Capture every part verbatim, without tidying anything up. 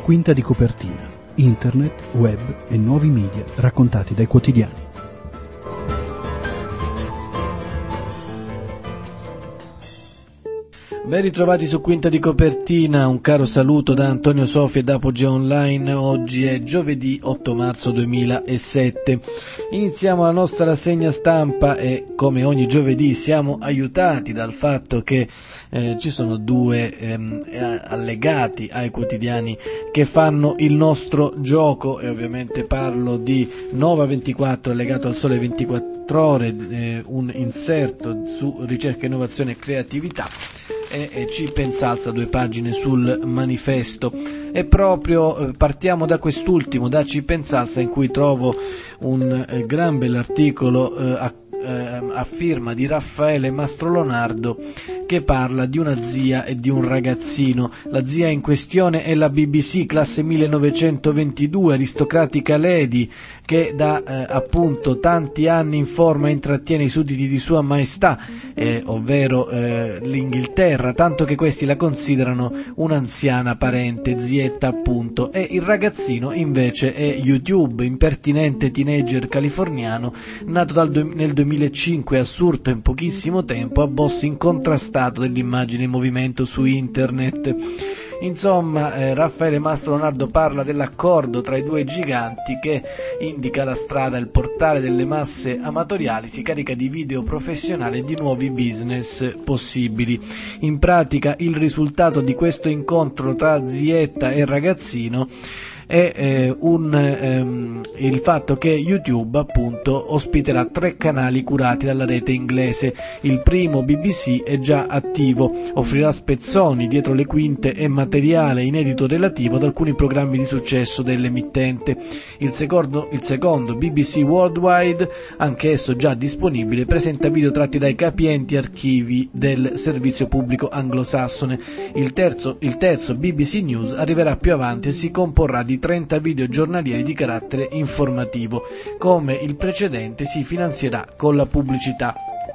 Quinta di copertina. Internet, web e nuovi media raccontati dai quotidiani. Ben ritrovati su Quinta di Copertina, un caro saluto da Antonio Soffi e da Apogeo Online. Oggi è giovedì otto marzo duemilasette. Iniziamo la nostra rassegna stampa e come ogni giovedì siamo aiutati dal fatto che eh, ci sono due ehm, allegati ai quotidiani che fanno il nostro gioco, e ovviamente parlo di Nova ventiquattro legato al Sole ventiquattro Ore, eh, un inserto su ricerca, innovazione e creatività, e, e C Pensalza, due pagine sul Manifesto. E proprio eh, partiamo da quest'ultimo, da C Pensalza, in cui trovo un eh, gran bell'articolo eh, a, eh, a firma di Raffaele Mastrolonardo, che parla di una zia e di un ragazzino. La zia in questione è la B B C, classe millenovecentoventidue, aristocratica lady che da eh, appunto tanti anni informa e intrattiene i sudditi di Sua Maestà, eh, ovvero eh, l'Inghilterra, tanto che questi la considerano un'anziana parente, zietta appunto. E il ragazzino invece è YouTube, impertinente teenager californiano, nato dal du- nel duemilacinque, assurto in pochissimo tempo, a boss incontrastato dell'immagine in movimento su internet. Insomma, eh, Raffaele Mastrolonardo parla dell'accordo tra i due giganti che indica la strada, il portale delle masse amatoriali, si carica di video professionali e di nuovi business possibili. In pratica il risultato di questo incontro tra zietta e ragazzino è eh, un, ehm, il fatto che YouTube appunto ospiterà tre canali curati dalla rete inglese. Il primo, B B C, è già attivo, offrirà spezzoni dietro le quinte e materiale inedito relativo ad alcuni programmi di successo dell'emittente. Il secondo, il secondo, B B C Worldwide, anch'esso già disponibile, presenta video tratti dai capienti archivi del servizio pubblico anglosassone. Il terzo, il terzo, B B C News, arriverà più avanti e si comporrà di trenta video giornalieri di carattere informativo. Come il precedente, si finanzierà con la pubblicità.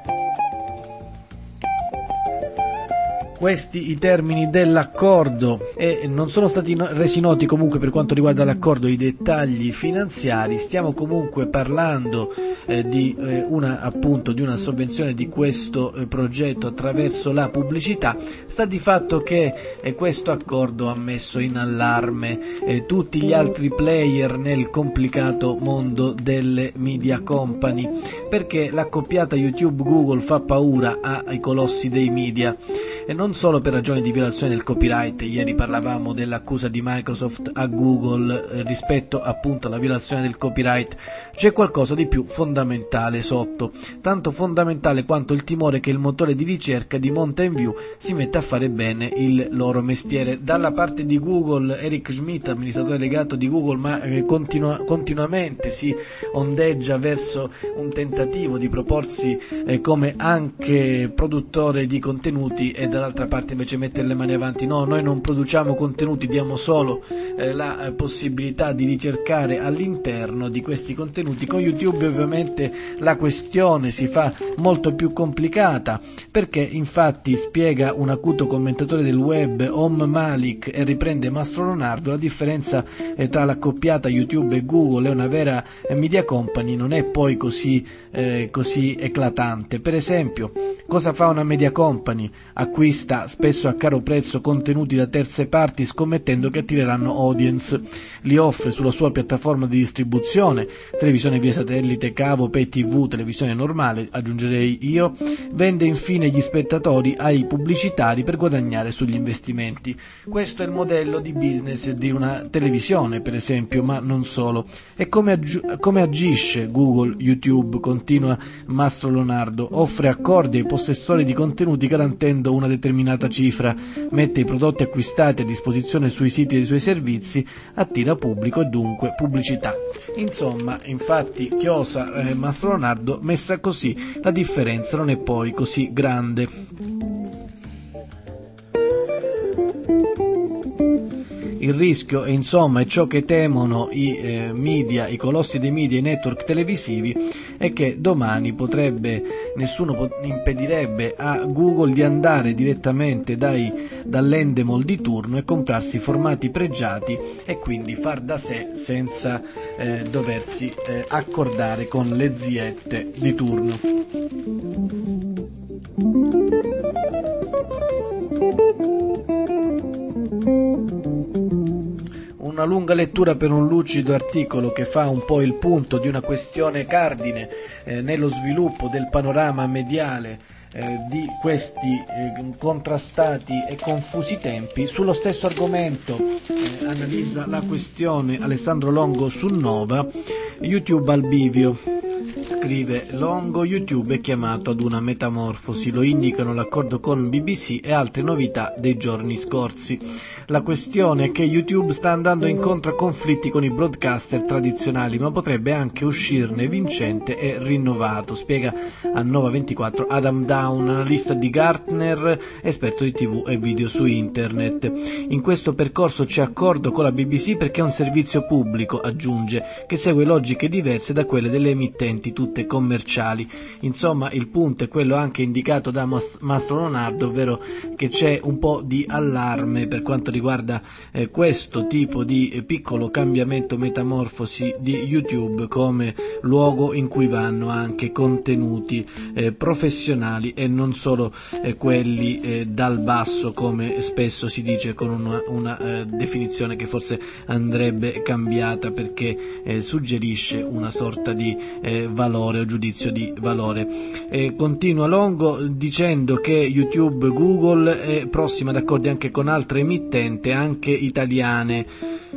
Questi i termini dell'accordo, e non sono stati resi noti comunque per quanto riguarda l'accordo i dettagli finanziari. Stiamo comunque parlando eh, di eh, una appunto di una sovvenzione di questo eh, progetto attraverso la pubblicità. Sta di fatto che eh, questo accordo ha messo in allarme eh, tutti gli altri player nel complicato mondo delle media company, perché l'accoppiata YouTube-Google fa paura ai colossi dei media, e non solo per ragioni di violazione del copyright. Ieri parlavamo dell'accusa di Microsoft a Google eh, rispetto appunto alla violazione del copyright. C'è qualcosa di più fondamentale sotto, tanto fondamentale quanto il timore che il motore di ricerca di Mountain View si metta a fare bene il loro mestiere. Dalla parte di Google, Eric Schmidt, amministratore delegato di Google, ma eh, continua, continuamente si ondeggia verso un tentativo di proporsi eh, come anche produttore di contenuti, e dall'altra parte invece mettere le mani avanti. No, noi non produciamo contenuti, diamo solo eh, la eh, possibilità di ricercare all'interno di questi contenuti. Con YouTube ovviamente la questione si fa molto più complicata, perché infatti, spiega un acuto commentatore del web, Om Malik, e riprende Mastrolonardo, la differenza eh, tra l'accoppiata YouTube e Google e una vera eh, media company non è poi così, eh, così eclatante. Per esempio, cosa fa una media company? Acquista spesso a caro prezzo contenuti da terze parti, scommettendo che attireranno audience. Li offre sulla sua piattaforma di distribuzione, televisione via satellite, cavo, pay tivù, televisione normale, aggiungerei io. Vende infine gli spettatori ai pubblicitari per guadagnare sugli investimenti. Questo è il modello di business di una televisione, per esempio, ma non solo. E come, ag- come agisce Google YouTube? Continua Mastrolonardo. Offre accordi ai possessori di contenuti garantendo una determinata cifra, mette i prodotti acquistati a disposizione sui siti dei suoi servizi, attira pubblico e dunque pubblicità. Insomma, infatti, chiosa eh, Mastrolonardo, messa così la differenza non è poi così grande. Il rischio è insomma è ciò che temono i eh, media, i colossi dei media, i network televisivi, è che domani potrebbe, nessuno pot- impedirebbe a Google di andare direttamente dai, dall'endemol di turno e comprarsi formati pregiati e quindi far da sé senza eh, doversi eh, accordare con le ziette di turno. Una lunga lettura per un lucido articolo che fa un po' il punto di una questione cardine eh, nello sviluppo del panorama mediale eh, di questi eh, contrastati e confusi tempi. Sullo stesso argomento eh, analizza la questione Alessandro Longo su Nova. YouTube al bivio. Scrive Longo, YouTube è chiamato ad una metamorfosi, lo indicano l'accordo con B B C e altre novità dei giorni scorsi. La questione è che YouTube sta andando incontro a conflitti con i broadcaster tradizionali, ma potrebbe anche uscirne vincente e rinnovato, spiega a Nova ventiquattro Adam Down, analista di Gartner, esperto di tivù e video su internet. In questo percorso c'è accordo con la B B C perché è un servizio pubblico, aggiunge, che segue logiche diverse da quelle delle emittenti tutte commerciali. Insomma, il punto è quello anche indicato da Mastro Leonardo, ovvero che c'è un po' di allarme per quanto riguarda eh, questo tipo di eh, piccolo cambiamento, metamorfosi di YouTube come luogo in cui vanno anche contenuti eh, professionali e non solo eh, quelli eh, dal basso, come spesso si dice, con una, una eh, definizione che forse andrebbe cambiata perché eh, suggerisce una sorta di eh, valore o giudizio di valore. Eh, continua Longo dicendo che YouTube, Google è prossima ad accordi anche con altre emittenti, anche italiane,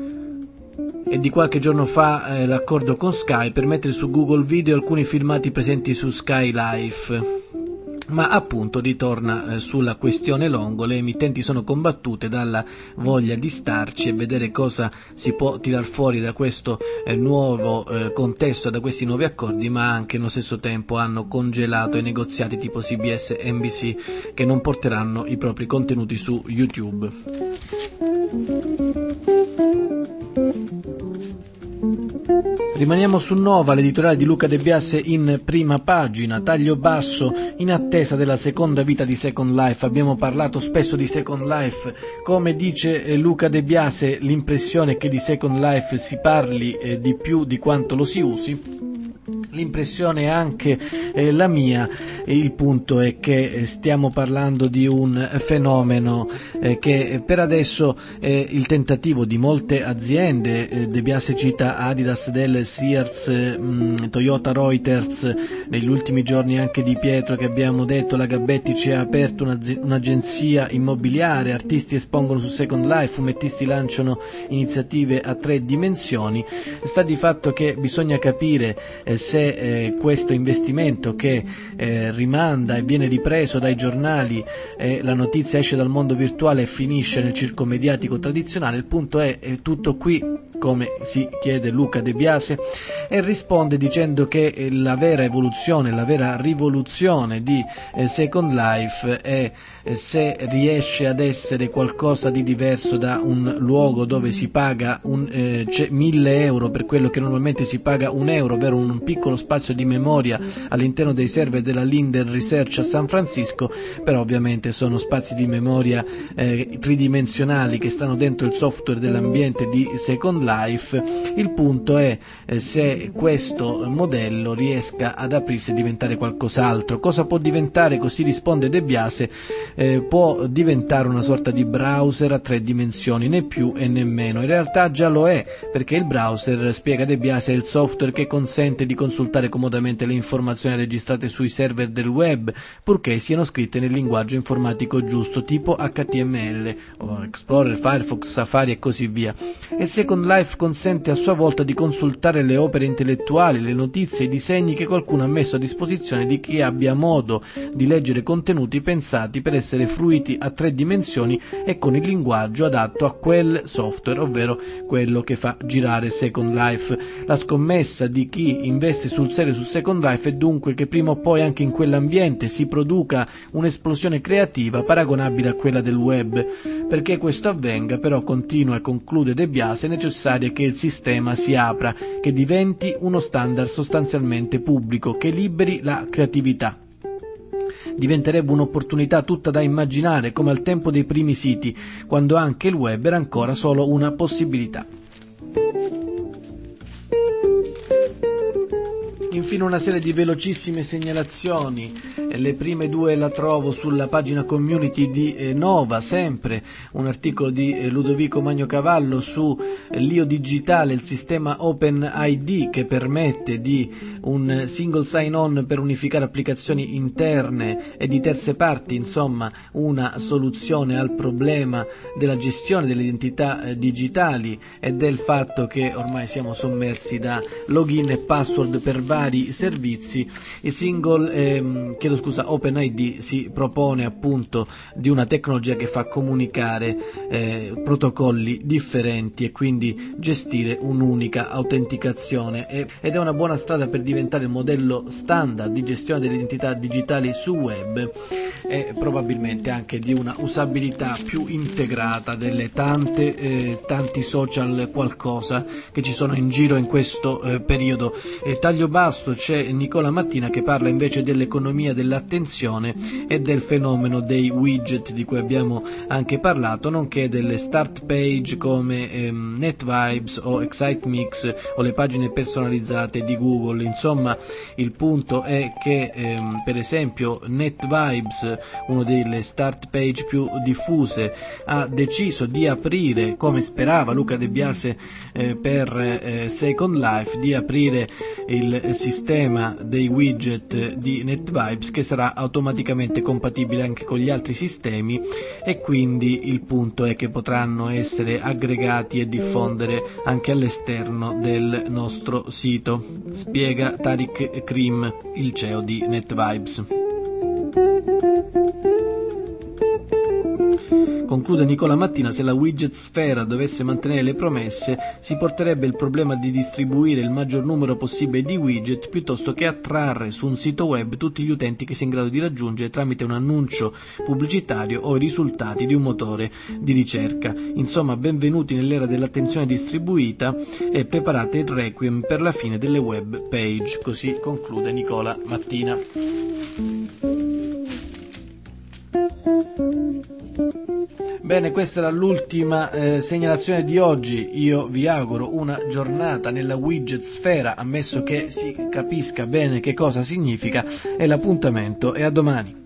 e di qualche giorno fa eh, l'accordo con Sky per mettere su Google Video alcuni filmati presenti su Sky Life. Ma appunto ritorna eh, sulla questione Longo, le emittenti sono combattute dalla voglia di starci e vedere cosa si può tirar fuori da questo eh, nuovo eh, contesto, da questi nuovi accordi, ma anche nello stesso tempo hanno congelato i negoziati tipo C B S e N B C che non porteranno i propri contenuti su YouTube. Rimaniamo su Nova, l'editoriale di Luca De Biase in prima pagina, taglio basso in attesa della seconda vita di Second Life. Abbiamo parlato spesso di Second Life, come dice Luca De Biase l'impressione è che di Second Life si parli eh, di più di quanto lo si usi. L'impressione è anche eh, la mia, il punto è che stiamo parlando di un fenomeno eh, che per adesso è il tentativo di molte aziende, eh, De Biase cita Adidas, Dell, Sears, mh, Toyota, Reuters, negli ultimi giorni anche Di Pietro che abbiamo detto, la Gabetti ci ha aperto un'agenzia immobiliare, artisti espongono su Second Life, fumettisti lanciano iniziative a tre dimensioni. Sta di fatto che bisogna capire eh, se Eh, questo investimento che eh, rimanda e viene ripreso dai giornali e la notizia esce dal mondo virtuale e finisce nel circo mediatico tradizionale. Il punto è, è tutto qui, come si chiede Luca De Biase, e risponde dicendo che eh, la vera evoluzione, la vera rivoluzione di eh, Second Life è eh, se riesce ad essere qualcosa di diverso da un luogo dove si paga un, eh, mille euro per quello che normalmente si paga un euro, ovvero un piccolo spazio di memoria all'interno dei server della Linden Research a San Francisco, però ovviamente sono spazi di memoria eh, tridimensionali che stanno dentro il software dell'ambiente di Second Life. Il punto è eh, se questo modello riesca ad aprirsi e diventare qualcos'altro. Cosa può diventare? Così risponde De Biase, eh, può diventare una sorta di browser a tre dimensioni, né più e né meno. In realtà già lo è, perché il browser, spiega De Biase, è il software che consente di consultare comodamente le informazioni registrate sui server del web, purché siano scritte nel linguaggio informatico giusto, tipo H T M L, o Explorer, Firefox, Safari e così via. E Second Life Life consente a sua volta di consultare le opere intellettuali, le notizie e i disegni che qualcuno ha messo a disposizione di chi abbia modo di leggere contenuti pensati per essere fruiti a tre dimensioni e con il linguaggio adatto a quel software, ovvero quello che fa girare Second Life. La scommessa di chi investe sul serio su Second Life è dunque che prima o poi anche in quell'ambiente si produca un'esplosione creativa paragonabile a quella del web. Perché questo avvenga, però, continua e conclude De Biase, è necessario che il sistema si apra, che diventi uno standard sostanzialmente pubblico, che liberi la creatività. Diventerebbe un'opportunità tutta da immaginare, come al tempo dei primi siti, quando anche il web era ancora solo una possibilità. Infine una serie di velocissime segnalazioni, le prime due la trovo sulla pagina community di eh, Nova, sempre un articolo di eh, Ludovico Magnocavallo su eh, l'Io Digitale, il sistema OpenID che permette di un single sign-on per unificare applicazioni interne e di terze parti, insomma una soluzione al problema della gestione delle identità eh, digitali e del fatto che ormai siamo sommersi da login e password per vari servizi. Il single, ehm, chiedo scusa, OpenID si propone appunto di una tecnologia che fa comunicare eh, protocolli differenti e quindi gestire un'unica autenticazione e, ed è una buona strada per diventare il modello standard di gestione delle identità digitali su web e probabilmente anche di una usabilità più integrata delle tante eh, tanti social qualcosa che ci sono in giro in questo eh, periodo. E taglio basso c'è Nicola Mattina che parla invece dell'economia dell'attenzione e del fenomeno dei widget di cui abbiamo anche parlato, nonché delle start page come ehm, NetVibes o ExciteMix o le pagine personalizzate di Google. Insomma, il punto è che ehm, per esempio NetVibes, una delle start page più diffuse, ha deciso di aprire, come sperava Luca De Biase eh, per eh, Second Life, di aprire il sistema dei widget di NetVibes che sarà automaticamente compatibile anche con gli altri sistemi e quindi il punto è che potranno essere aggregati e diffondere anche all'esterno del nostro sito, spiega Tariq Krim, il C E O di NetVibes. Conclude Nicola Mattina: se la widget Sfera dovesse mantenere le promesse, si porterebbe il problema di distribuire il maggior numero possibile di widget piuttosto che attrarre su un sito web tutti gli utenti che sia in grado di raggiungere tramite un annuncio pubblicitario o i risultati di un motore di ricerca. Insomma, benvenuti nell'era dell'attenzione distribuita e preparate il requiem per la fine delle web page. Così conclude Nicola Mattina. Bene, questa era l'ultima eh, segnalazione di oggi. Io vi auguro una giornata nella widget Sfera, ammesso che si capisca bene che cosa significa, e l'appuntamento è a domani.